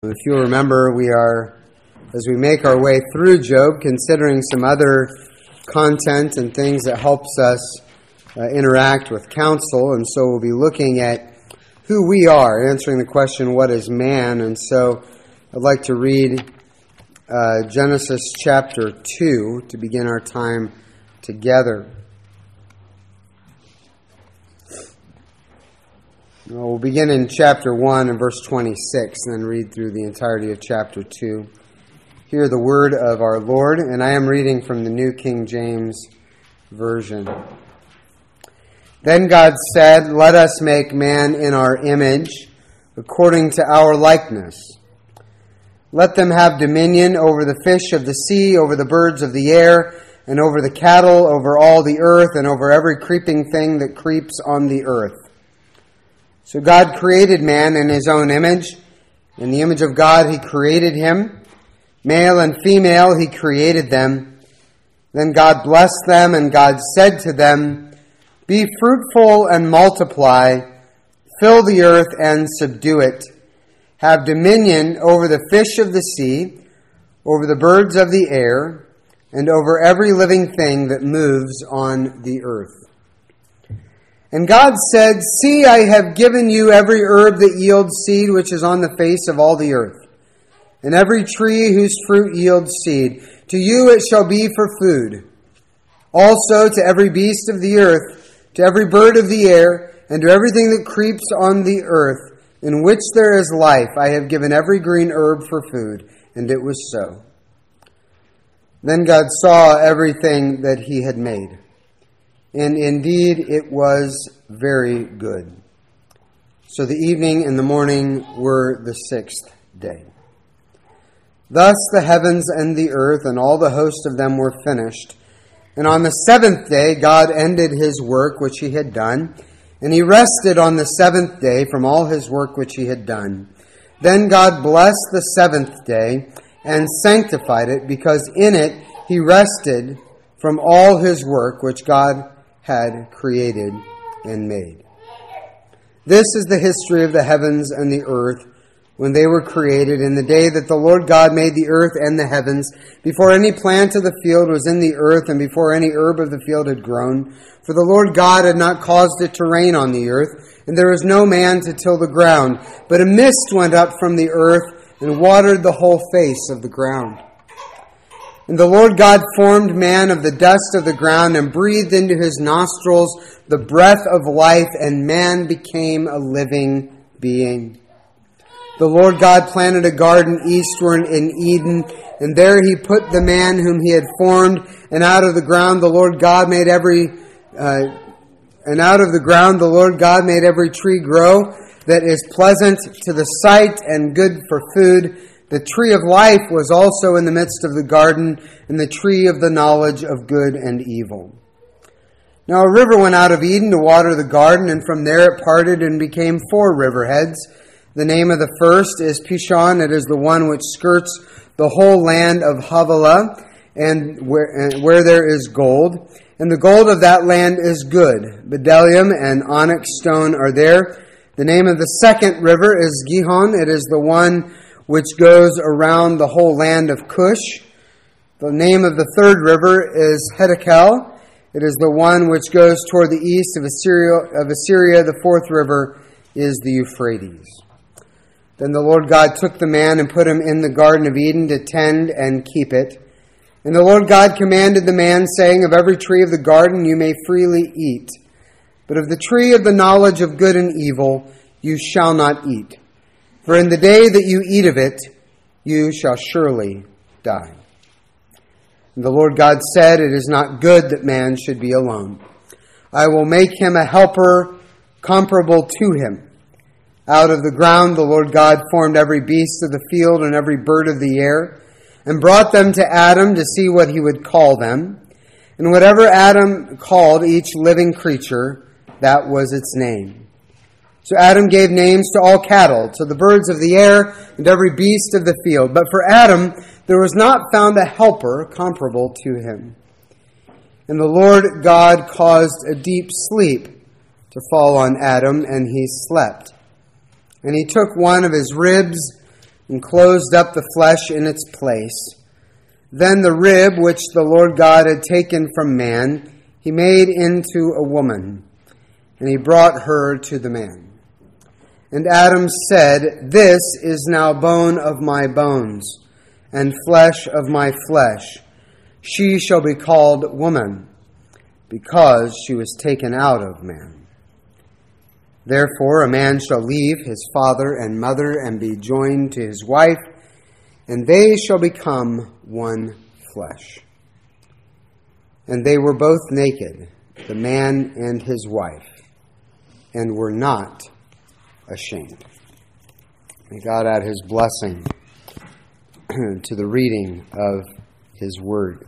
If you'll remember, we are, as we make our way through Job, considering some other content and things that helps us interact with counsel. And so we'll be looking at who we are, answering the question, what is man? And so I'd like to read Genesis chapter 2 to begin our time together. We'll begin in chapter 1 and verse 26, and then read through the entirety of chapter 2. Hear the word of our Lord, and I am reading from the New King James Version. Then God said, "Let us make man in our image, according to our likeness. Let them have dominion over the fish of the sea, over the birds of the air, and over the cattle, over all the earth, and over every creeping thing that creeps on the earth." So God created man in his own image. In the image of God he created him. Male and female he created them. Then God blessed them, and God said to them, "Be fruitful and multiply, fill the earth and subdue it. Have dominion over the fish of the sea, over the birds of the air, and over every living thing that moves on the earth." And God said, "See, I have given you every herb that yields seed which is on the face of all the earth, and every tree whose fruit yields seed. To you it shall be for food. Also to every beast of the earth, to every bird of the air, and to everything that creeps on the earth, in which there is life, I have given every green herb for food." And it was so. Then God saw everything that he had made, and indeed it was very good. So the evening and the morning were the sixth day. Thus the heavens and the earth and all the host of them were finished. And on the seventh day God ended his work which he had done, and he rested on the seventh day from all his work which he had done. Then God blessed the seventh day and sanctified it, because in it he rested from all his work which God had created and made. This is the history of the heavens and the earth when they were created, in the day that the Lord God made the earth and the heavens, before any plant of the field was in the earth, and before any herb of the field had grown. For the Lord God had not caused it to rain on the earth, and there was no man to till the ground. But a mist went up from the earth and watered the whole face of the ground. And the Lord God formed man of the dust of the ground and breathed into his nostrils the breath of life, and man became a living being. The Lord God planted a garden eastward in Eden, and there he put the man whom he had formed. And out of the ground the Lord God made every tree grow that is pleasant to the sight and good for food. The tree of life was also in the midst of the garden, and the tree of the knowledge of good and evil. Now a river went out of Eden to water the garden, and from there it parted and became 4 riverheads. The name of the first is Pishon. It is the one which skirts the whole land of Havilah, and where there is gold. And the gold of that land is good. Bdellium and onyx stone are there. The name of the second river is Gihon. It is the one which goes around the whole land of Cush. The name of the third river is Hiddekel. It is the one which goes toward the east of Assyria. The fourth river is the Euphrates. Then the Lord God took the man and put him in the Garden of Eden to tend and keep it. And the Lord God commanded the man, saying, "Of every tree of the garden you may freely eat, but of the tree of the knowledge of good and evil you shall not eat. For in the day that you eat of it, you shall surely die." And the Lord God said, "It is not good that man should be alone. I will make him a helper comparable to him." Out of the ground the Lord God formed every beast of the field and every bird of the air, and brought them to Adam to see what he would call them. And whatever Adam called each living creature, that was its name. So Adam gave names to all cattle, to the birds of the air, and every beast of the field. But for Adam there was not found a helper comparable to him. And the Lord God caused a deep sleep to fall on Adam, and he slept. And he took one of his ribs and closed up the flesh in its place. Then the rib which the Lord God had taken from man, he made into a woman, and he brought her to the man. And Adam said, This is now bone of my bones, and flesh of my flesh. She shall be called woman, because she was taken out of man. Therefore a man shall leave his father and mother, and be joined to his wife, and they shall become one flesh. And they were both naked, the man and his wife, and were not ashamed. May God add his blessing to the reading of his word.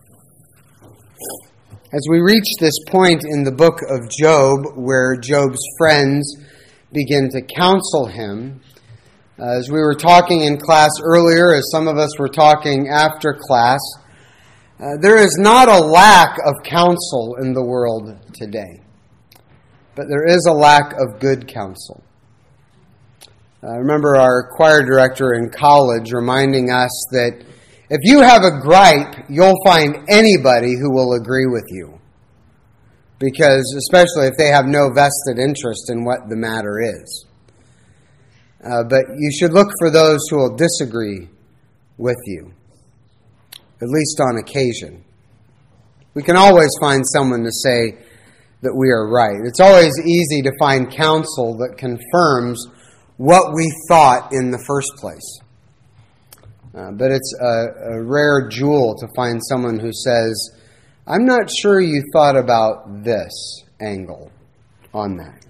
As we reach this point in the book of Job, where Job's friends begin to counsel him, as we were talking in class earlier, as some of us were talking after class, there is not a lack of counsel in the world today, but there is a lack of good counsel. I remember our choir director in college reminding us that if you have a gripe, you'll find anybody who will agree with you, because especially if they have no vested interest in what the matter is. But you should look for those who will disagree with you, at least on occasion. We can always find someone to say that we are right. It's always easy to find counsel that confirms what we thought in the first place. But it's a rare jewel to find someone who says, I'm not sure you thought about this angle on that.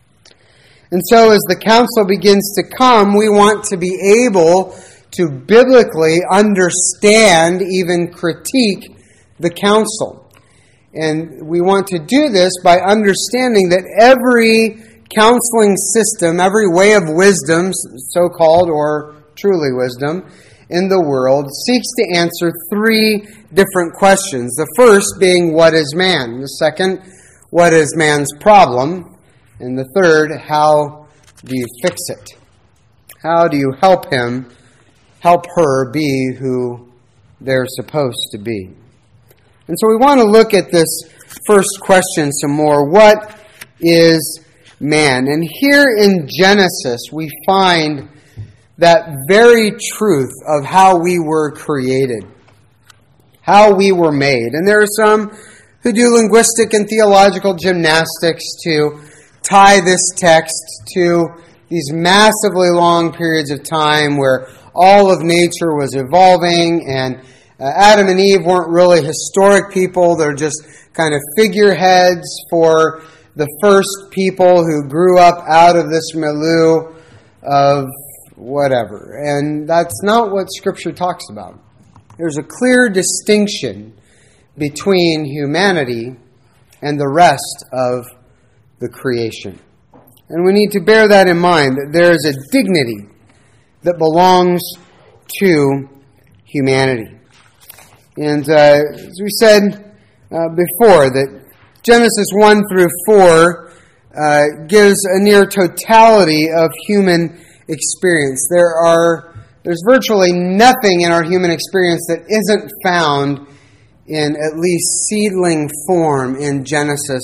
And so as the counsel begins to come, we want to be able to biblically understand, even critique the counsel. And we want to do this by understanding that every counseling system, every way of wisdom, so-called or truly wisdom, in the world seeks to answer three different questions. The first being, what is man? The second, what is man's problem? And the third, how do you fix it? How do you help him, help her be who they're supposed to be? And so we want to look at this first question some more. What is man? And here in Genesis, we find that very truth of how we were created, how we were made. And there are some who do linguistic and theological gymnastics to tie this text to these massively long periods of time where all of nature was evolving, and Adam and Eve weren't really historic people. They're just kind of figureheads for the first people who grew up out of this milieu of whatever. And that's not what Scripture talks about. There's a clear distinction between humanity and the rest of the creation. And we need to bear that in mind, that there is a dignity that belongs to humanity. And as we said before, that Genesis 1 through 4 gives a near totality of human experience. There's virtually nothing in our human experience that isn't found in at least seedling form in Genesis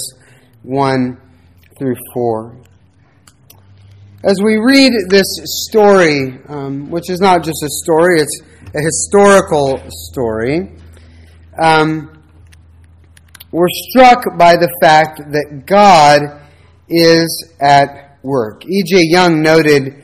1 through 4. As we read this story, which is not just a story, it's a historical story, we're struck by the fact that God is at work. E.J. Young noted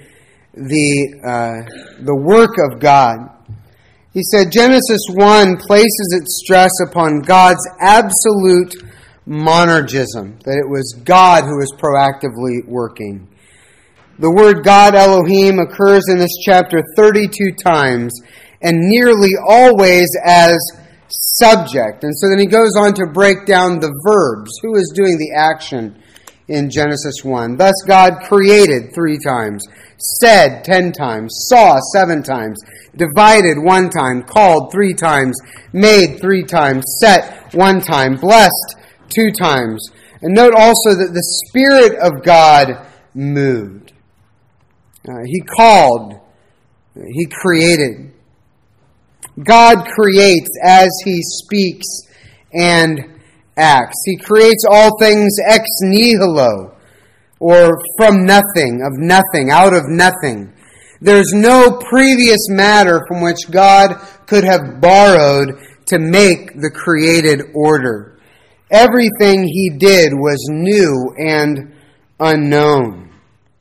the work of God. He said, Genesis 1 places its stress upon God's absolute monergism, that it was God who was proactively working. The word God, Elohim, occurs in this chapter 32 times, and nearly always as subject. And so then he goes on to break down the verbs. Who is doing the action in Genesis 1? Thus God created 3 times, said 10 times, saw 7 times, divided 1 time, called 3 times, made 3 times, set 1 time, blessed 2 times. And note also that the Spirit of God moved. He called He created. God creates as He speaks and acts. He creates all things ex nihilo, or from nothing, of nothing, out of nothing. There's no previous matter from which God could have borrowed to make the created order. Everything He did was new and unknown.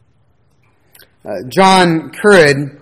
John Currid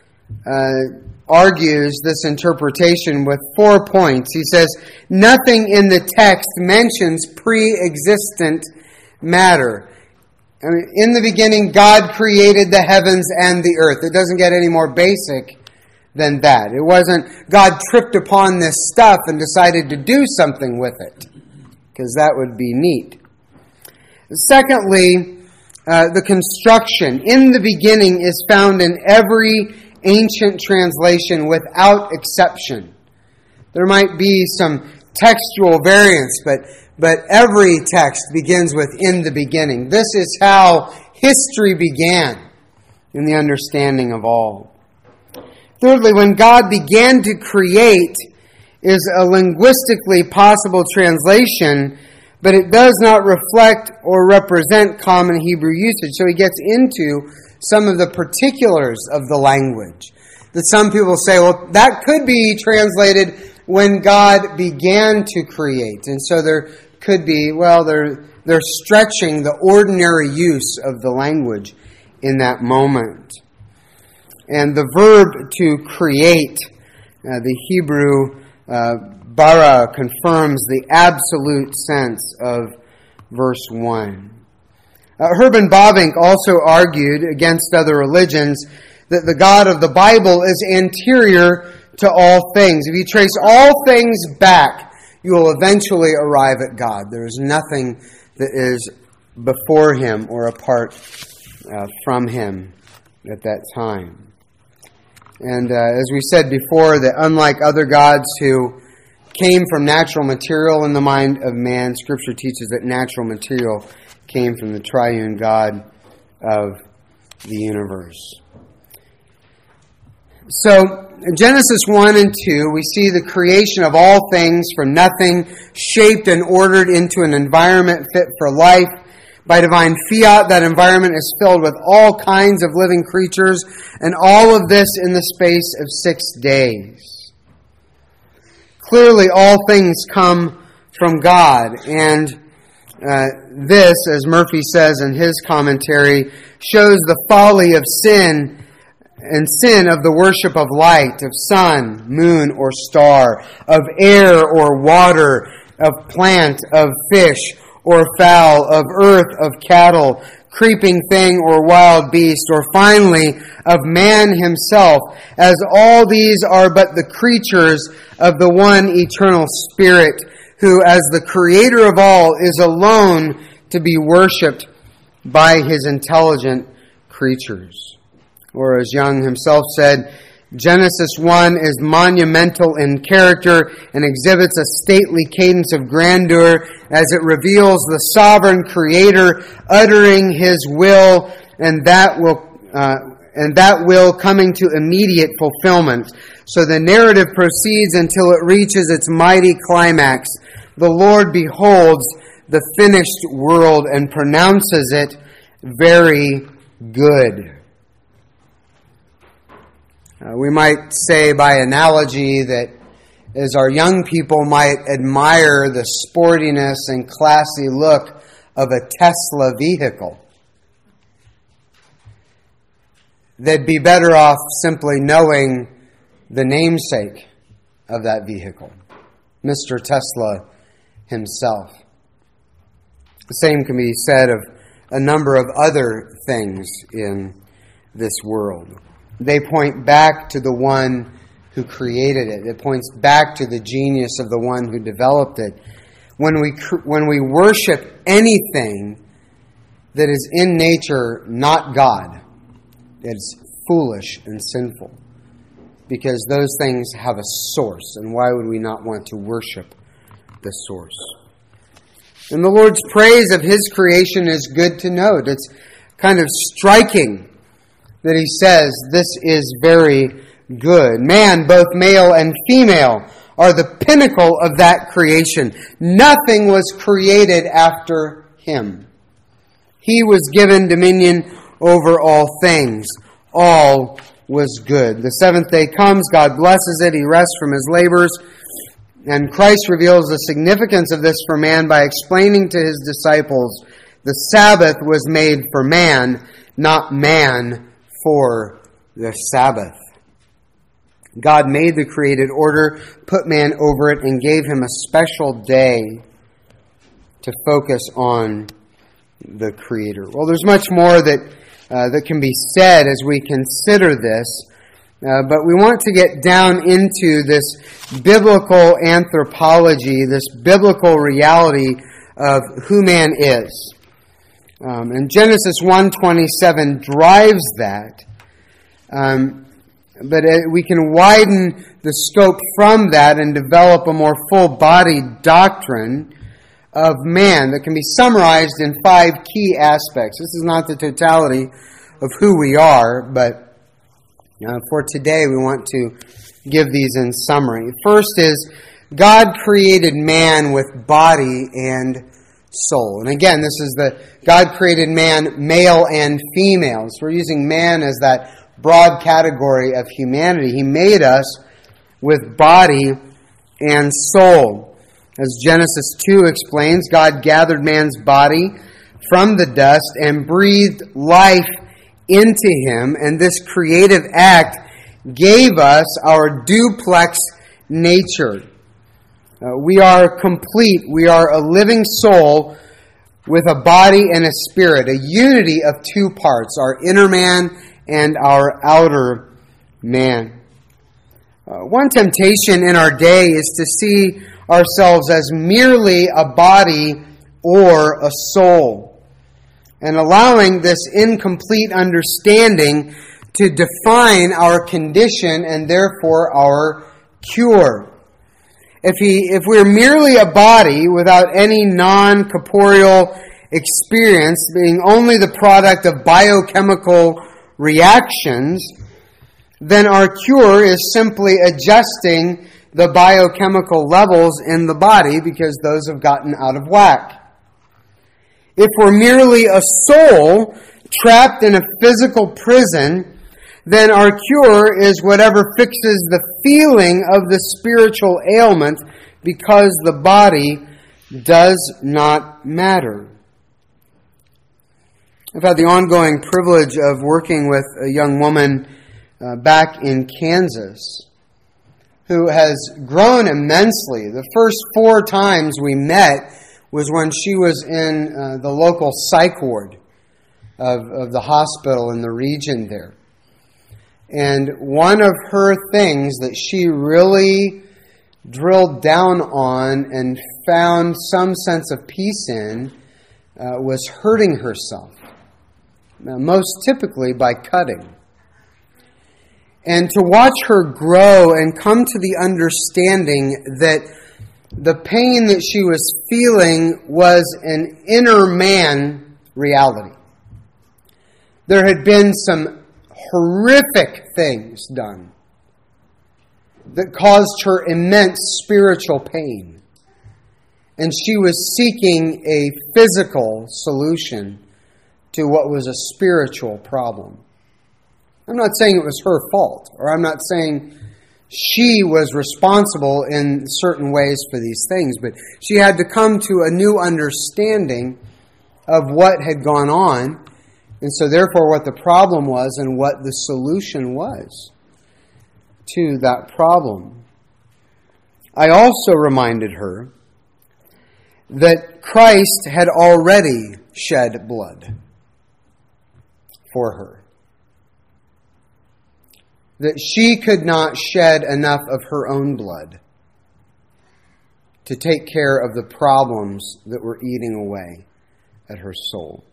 argues this interpretation with 4 points. He says, nothing in the text mentions pre-existent matter. I mean, in the beginning, God created the heavens and the earth. It doesn't get any more basic than that. It wasn't God tripped upon this stuff and decided to do something with it, because that would be neat. Secondly, the construction in the beginning is found in every ancient translation without exception. There might be some textual variance, but every text begins with in the beginning. This is how history began in the understanding of all. Thirdly, when God began to create is a linguistically possible translation, but it does not reflect or represent common Hebrew usage. So he gets into some of the particulars of the language. That some people say, well, that could be translated when God began to create. And so there could be, well, they're stretching the ordinary use of the language in that moment. And the verb to create, the Hebrew bara, confirms the absolute sense of verse 1. Herman Bavinck also argued against other religions that the God of the Bible is anterior to all things. If you trace all things back, you will eventually arrive at God. There is nothing that is before Him or apart from Him at that time. And as we said before, that unlike other gods who came from natural material in the mind of man, Scripture teaches that natural material came from the triune God of the universe. So, in Genesis 1 and 2, we see the creation of all things from nothing, shaped and ordered into an environment fit for life. By divine fiat, that environment is filled with all kinds of living creatures, and all of this in the space of 6 days. Clearly, all things come from God, and this, as Murphy says in his commentary, shows the folly of sin and sin of the worship of light, of sun, moon, or star, of air or water, of plant, of fish or fowl, of earth, of cattle, creeping thing or wild beast, or finally of man himself, as all these are but the creatures of the one eternal Spirit, who as the creator of all is alone to be worshipped by his intelligent creatures. Or as Young himself said, Genesis 1 is monumental in character and exhibits a stately cadence of grandeur as it reveals the sovereign Creator uttering His will, and that will coming to immediate fulfillment. So the narrative proceeds until it reaches its mighty climax. The Lord beholds the finished world and pronounces it very good. We might say by analogy that as our young people might admire the sportiness and classy look of a Tesla vehicle, they'd be better off simply knowing the namesake of that vehicle, Mr. Tesla himself. The same can be said of a number of other things in this world. They point back to the one who created it. It points back to the genius of the one who developed it. When we worship anything that is in nature not God, it's foolish and sinful, because those things have a source, and why would we not want to worship the source? And the Lord's praise of His creation is good to note. It's kind of striking that he says, "This is very good." Man, both male and female, are the pinnacle of that creation. Nothing was created after him. He was given dominion over all things. All was good. The seventh day comes, God blesses it, he rests from his labors, and Christ reveals the significance of this for man by explaining to his disciples, the Sabbath was made for man, not man for the Sabbath. God made the created order, put man over it, and gave him a special day to focus on the Creator. Well, there's much more that can be said as we consider this, but we want to get down into this biblical anthropology, this biblical reality of who man is. And Genesis 1:27 drives that. But we can widen the scope from that and develop a more full-bodied doctrine of man that can be summarized in 5 key aspects. This is not the totality of who we are, but for today we want to give these in summary. First is, God created man with body and soul. And again, this is God created man male and female. So we're using man as that broad category of humanity. He made us with body and soul. As Genesis 2 explains, God gathered man's body from the dust and breathed life into him, and this creative act gave us our duplex nature. We are complete. We are a living soul with a body and a spirit, a unity of 2 parts, our inner man and our outer man. One temptation in our day is to see ourselves as merely a body or a soul, and allowing this incomplete understanding to define our condition and therefore our cure. If we're merely a body without any non-corporeal experience, being only the product of biochemical reactions, then our cure is simply adjusting the biochemical levels in the body because those have gotten out of whack. If we're merely a soul trapped in a physical prison, then our cure is whatever fixes the feeling of the spiritual ailment because the body does not matter. I've had the ongoing privilege of working with a young woman back in Kansas who has grown immensely. The first 4 times we met was when she was in the local psych ward of the hospital in the region there. And one of her things that she really drilled down on and found some sense of peace in was hurting herself. Most typically by cutting. And to watch her grow and come to the understanding that the pain that she was feeling was an inner man reality. There had been some horrific things done that caused her immense spiritual pain. And she was seeking a physical solution to what was a spiritual problem. I'm not saying it was her fault, or I'm not saying she was responsible in certain ways for these things, but she had to come to a new understanding of what had gone on, and so therefore what the problem was and what the solution was to that problem. I also reminded her that Christ had already shed blood for her. That she could not shed enough of her own blood to take care of the problems that were eating away at her soul.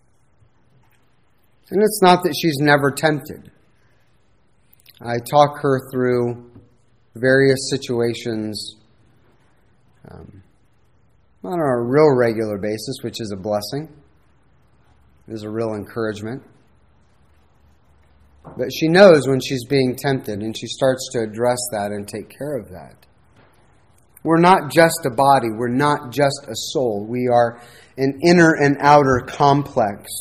And it's not that she's never tempted. I talk her through various situations on a real regular basis, which is a blessing. It is a real encouragement. But she knows when she's being tempted, and she starts to address that and take care of that. We're not just a body. We're not just a soul. We are an inner and outer complex.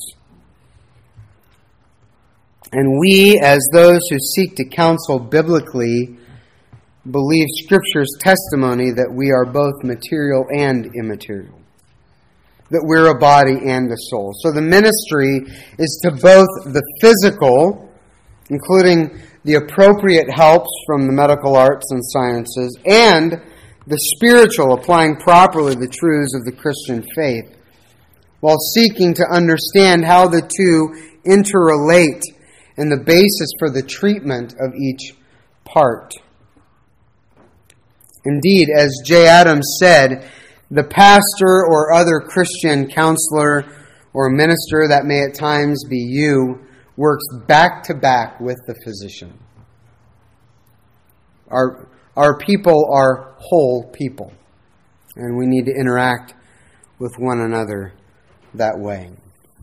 And we, as those who seek to counsel biblically, believe Scripture's testimony that we are both material and immaterial. That we're a body and a soul. So the ministry is to both the physical, including the appropriate helps from the medical arts and sciences, and the spiritual, applying properly the truths of the Christian faith, while seeking to understand how the two interrelate and the basis for the treatment of each part. Indeed, as J. Adams said, the pastor or other Christian counselor or minister, that may at times be you, works back to back with the physician. Our people are whole people, and we need to interact with one another that way.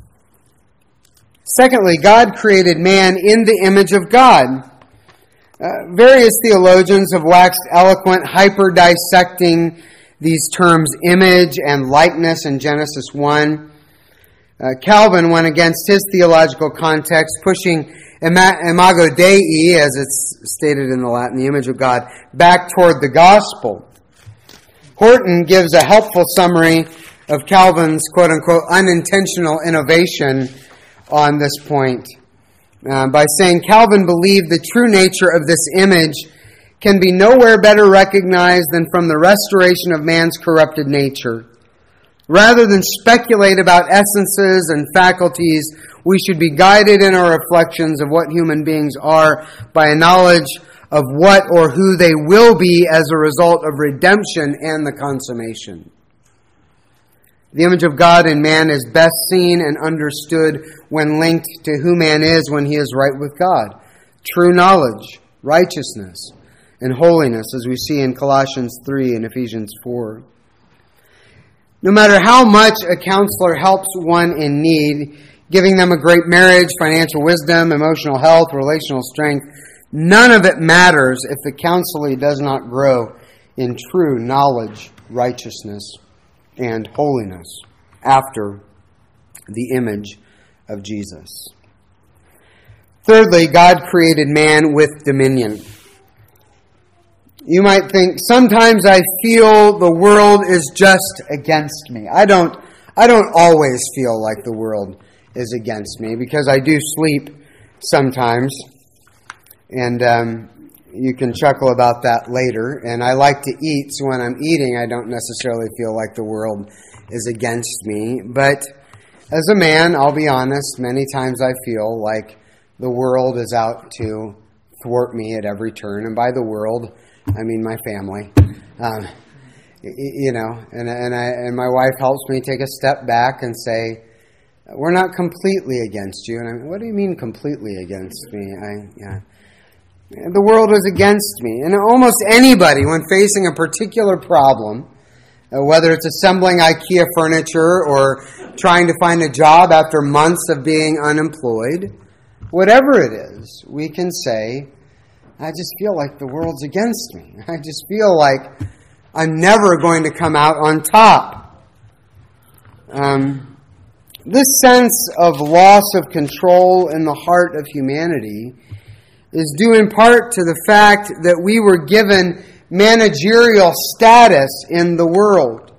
Secondly, God created man in the image of God. Various theologians have waxed eloquent, hyper-dissecting these terms image and likeness in Genesis 1. Calvin went against his theological context, pushing imago Dei, as it's stated in the Latin, the image of God, back toward the gospel. Horton gives a helpful summary of Calvin's quote-unquote unintentional innovation on this point by saying Calvin believed the true nature of this image can be nowhere better recognized than from the restoration of man's corrupted nature. Rather than speculate about essences and faculties, we should be guided in our reflections of what human beings are by a knowledge of what or who they will be as a result of redemption and the consummation. The image of God in man is best seen and understood when linked to who man is when he is right with God. True knowledge, righteousness, and holiness, as we see in Colossians 3 and Ephesians 4. No matter how much a counselor helps one in need, giving them a great marriage, financial wisdom, emotional health, relational strength, none of it matters if the counselee does not grow in true knowledge, righteousness, and holiness after the image of Jesus. Thirdly, God created man with dominion. You might think, sometimes I feel the world is just against me. I don't always feel like the world is against me, because I do sleep sometimes, and you can chuckle about that later. And I like to eat, so when I'm eating, I don't necessarily feel like the world is against me. But as a man, I'll be honest, many times I feel like the world is out to thwart me at every turn. And by the world, I mean my family. And my wife helps me take a step back and say, we're not completely against you. And what do you mean completely against me? The world is against me. And almost anybody, when facing a particular problem, whether it's assembling IKEA furniture or trying to find a job after months of being unemployed, whatever it is, we can say, I just feel like the world's against me. I just feel like I'm never going to come out on top. This sense of loss of control in the heart of humanity is due in part to the fact that we were given managerial status in the world.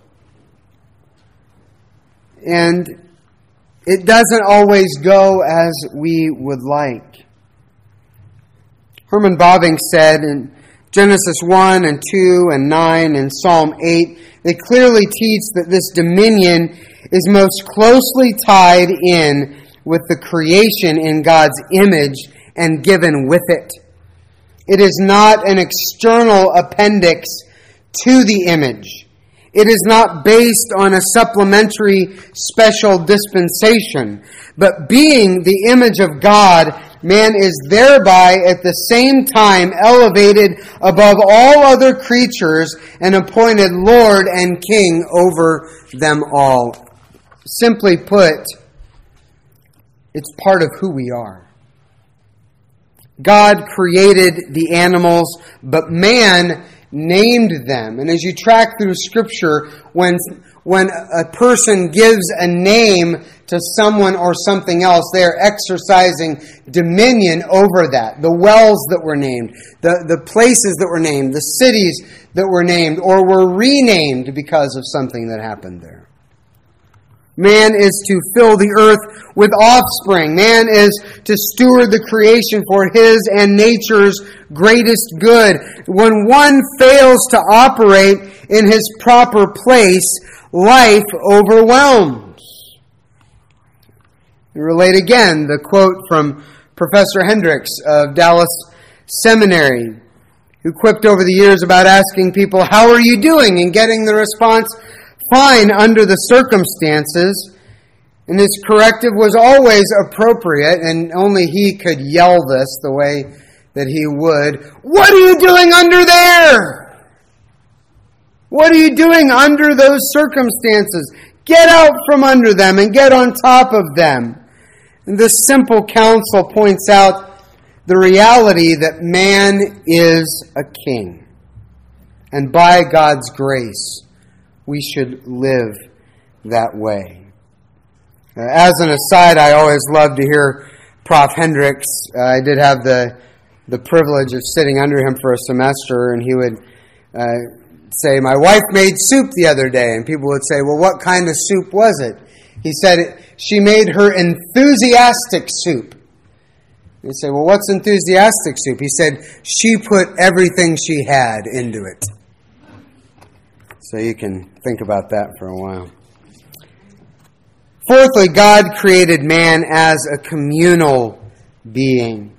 And it doesn't always go as we would like. Herman Bavinck said in Genesis 1 and 2 and 9 and Psalm 8, they clearly teach that this dominion is most closely tied in with the creation in God's image and given with it. It is not an external appendix to the image. It is not based on a supplementary special dispensation, but being the image of God, man is thereby at the same time elevated above all other creatures and appointed Lord and King over them all. Simply put, it's part of who we are. God created the animals, but man named them. And as you track through Scripture, when a person gives a name to someone or something else, they are exercising dominion over that. The wells that were named, the places that were named, the cities that were named or were renamed because of something that happened there. Man is to fill the earth with offspring. Man is to steward the creation for his and nature's greatest good. When one fails to operate in his proper place, life overwhelms. We relate again the quote from Professor Hendricks of Dallas Seminary, who quipped over the years about asking people, "How are you doing?" and getting the response, "Fine under the circumstances." And his corrective was always appropriate, and only he could yell this the way that he would. "What are you doing under there? What are you doing under those circumstances? Get out from under them and get on top of them." And this simple counsel points out the reality that man is a king. And by God's grace, we should live that way. As an aside, I always love to hear Prof. Hendricks. I did have the privilege of sitting under him for a semester, and he would say, "My wife made soup the other day." And people would say, "Well, what kind of soup was it?" He said, "She made her enthusiastic soup." They'd say, "Well, what's enthusiastic soup?" He said, "She put everything she had into it." So you can think about that for a while. Fourthly, God created man as a communal being.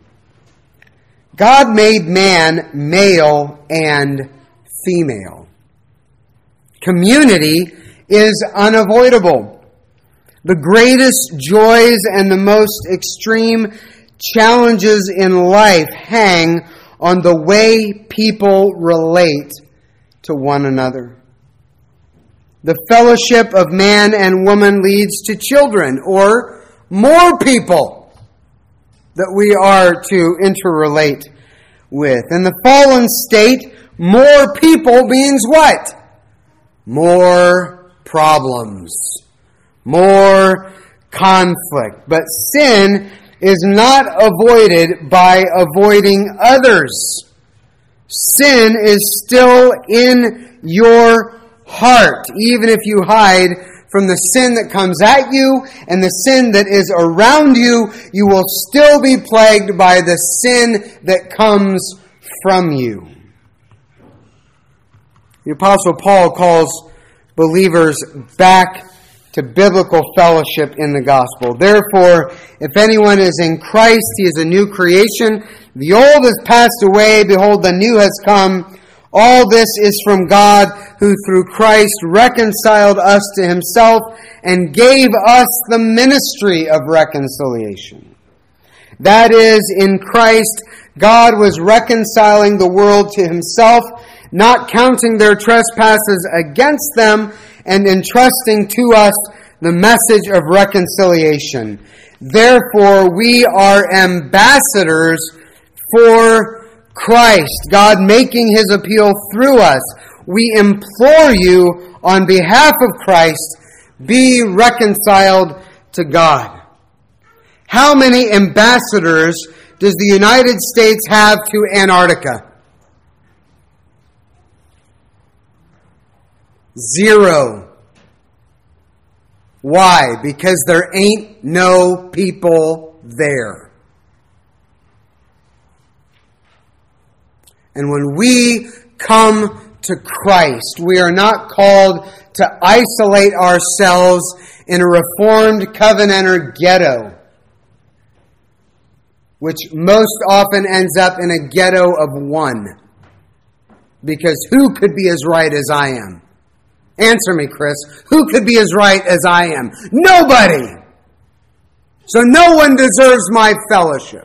God made man male and female. Community is unavoidable. The greatest joys and the most extreme challenges in life hang on the way people relate to one another. The fellowship of man and woman leads to children or more people that we are to interrelate with. In the fallen state, more people means what? More problems, more conflict. But sin is not avoided by avoiding others. Sin is still in your heart, even if you hide from the sin that comes at you and the sin that is around you, you will still be plagued by the sin that comes from you. The Apostle Paul calls believers back to biblical fellowship in the gospel. Therefore, if anyone is in Christ, he is a new creation. The old has passed away. Behold, the new has come. All this is from God, who through Christ reconciled us to himself and gave us the ministry of reconciliation. That is, in Christ, God was reconciling the world to himself, not counting their trespasses against them, and entrusting to us the message of reconciliation. Therefore, we are ambassadors for Christ, God making his appeal through us. We implore you on behalf of Christ, be reconciled to God. How many ambassadors does the United States have to Antarctica? 0. Why? Because there ain't no people there. And when we come to Christ, we are not called to isolate ourselves in a Reformed Covenanter ghetto, which most often ends up in a ghetto of one. Because who could be as right as I am? Answer me, Chris. Who could be as right as I am? Nobody! So no one deserves my fellowship.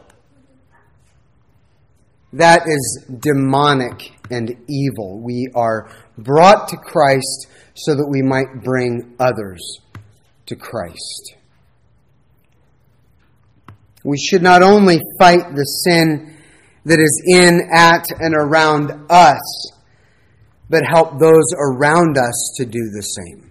That is demonic and evil. We are brought to Christ so that we might bring others to Christ. We should not only fight the sin that is in, at, and around us, but help those around us to do the same.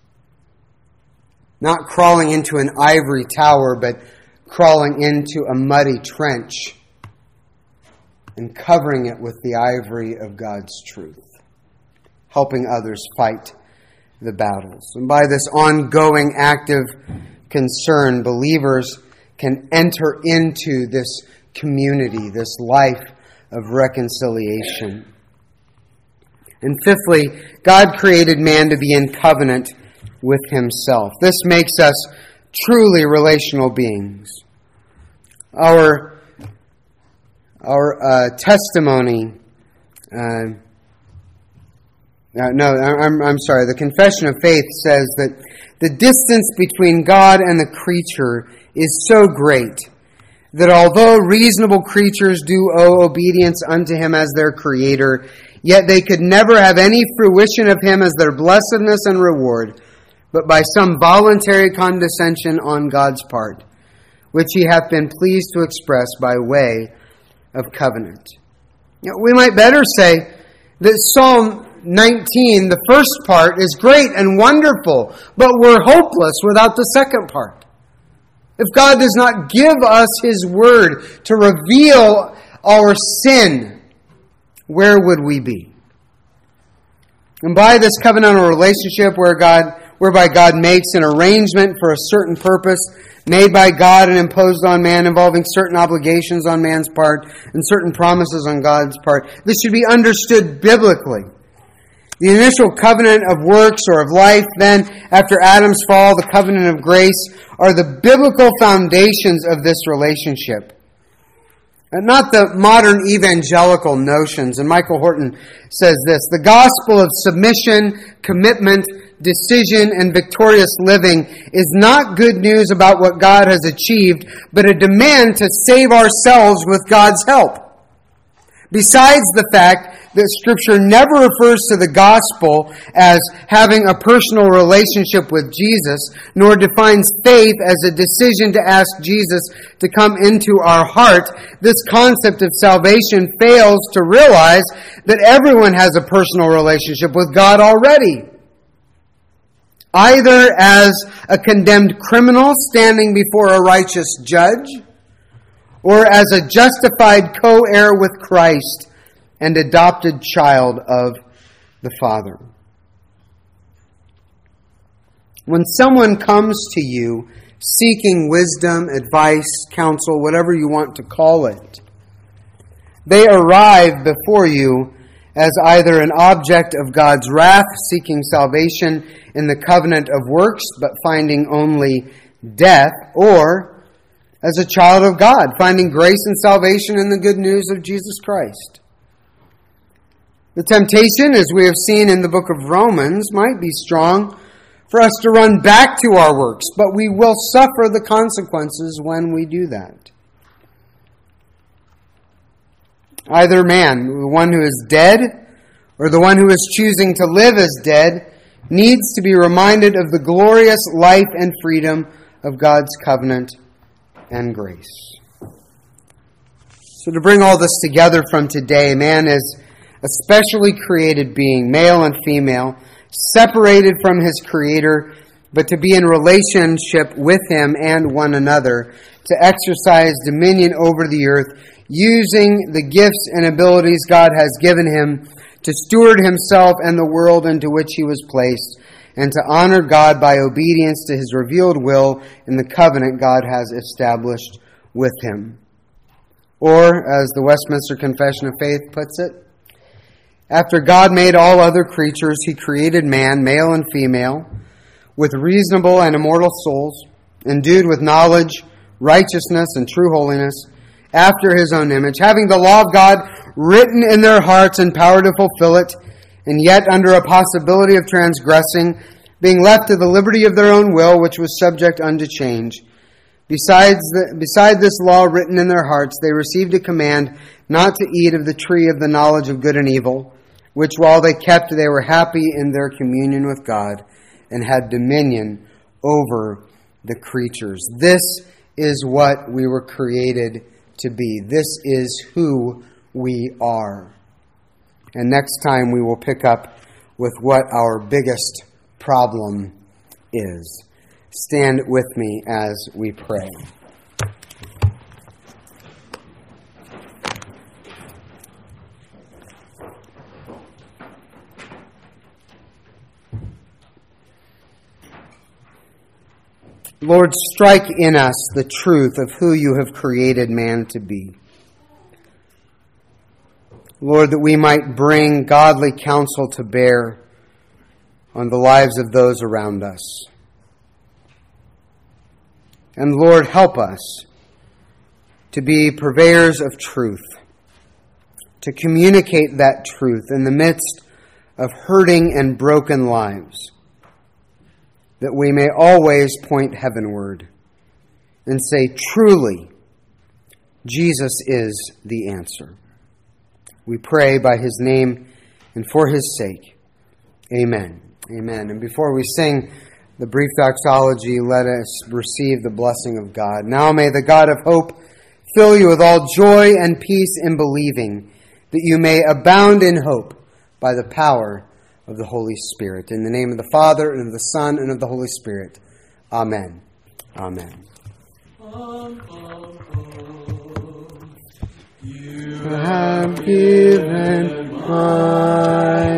Not crawling into an ivory tower, but crawling into a muddy trench and covering it with the ivory of God's truth, helping others fight the battles. And by this ongoing active concern, believers can enter into this community, this life of reconciliation. And fifthly, God created man to be in covenant with himself. This makes us truly relational beings. Our testimony, the Confession of Faith says that the distance between God and the creature is so great that although reasonable creatures do owe obedience unto him as their creator, yet they could never have any fruition of him as their blessedness and reward, but by some voluntary condescension on God's part, which he hath been pleased to express by way of covenant. We might better say that Psalm 19, the first part, is great and wonderful, but we're hopeless without the second part. If God does not give us his word to reveal our sin, where would we be? And by this covenantal relationship whereby God makes an arrangement for a certain purpose made by God and imposed on man, involving certain obligations on man's part and certain promises on God's part, this should be understood biblically. The initial covenant of works or of life, then after Adam's fall, the covenant of grace, are the biblical foundations of this relationship. And not the modern evangelical notions. And Michael Horton says this: the gospel of submission, commitment, decision, and victorious living is not good news about what God has achieved, but a demand to save ourselves with God's help. Besides the fact that Scripture never refers to the gospel as having a personal relationship with Jesus, nor defines faith as a decision to ask Jesus to come into our heart, this concept of salvation fails to realize that everyone has a personal relationship with God already. Either as a condemned criminal standing before a righteous judge, or as a justified co-heir with Christ and adopted child of the Father. When someone comes to you seeking wisdom, advice, counsel, whatever you want to call it, they arrive before you as either an object of God's wrath, seeking salvation in the covenant of works, but finding only death, or as a child of God, finding grace and salvation in the good news of Jesus Christ. The temptation, as we have seen in the book of Romans, might be strong for us to run back to our works, but we will suffer the consequences when we do that. Either man, the one who is dead, or the one who is choosing to live as dead, needs to be reminded of the glorious life and freedom of God's covenant and grace. So to bring all this together from today, man is a specially created being, male and female, separated from his Creator, but to be in relationship with him and one another, to exercise dominion over the earth, using the gifts and abilities God has given him to steward himself and the world into which he was placed, and to honor God by obedience to his revealed will in the covenant God has established with him. Or, as the Westminster Confession of Faith puts it, after God made all other creatures, he created man, male and female, with reasonable and immortal souls, endued with knowledge, righteousness, and true holiness, after his own image, having the law of God written in their hearts and power to fulfill it, and yet under a possibility of transgressing, being left to the liberty of their own will, which was subject unto change. Beside this law written in their hearts, they received a command not to eat of the tree of the knowledge of good and evil, which while they kept, they were happy in their communion with God, and had dominion over the creatures. This is what we were created to be. This is who we are. And next time we will pick up with what our biggest problem is. Stand with me as we pray. Lord, strike in us the truth of who you have created man to be. Lord, that we might bring godly counsel to bear on the lives of those around us. And Lord, help us to be purveyors of truth, to communicate that truth in the midst of hurting and broken lives, that we may always point heavenward and say, truly, Jesus is the answer. We pray by his name and for his sake. Amen. Amen. And before we sing the brief doxology, let us receive the blessing of God. Now may the God of hope fill you with all joy and peace in believing, that you may abound in hope by the power of the Holy Spirit. In the name of the Father, and of the Son, and of the Holy Spirit. Amen. Amen. You have given my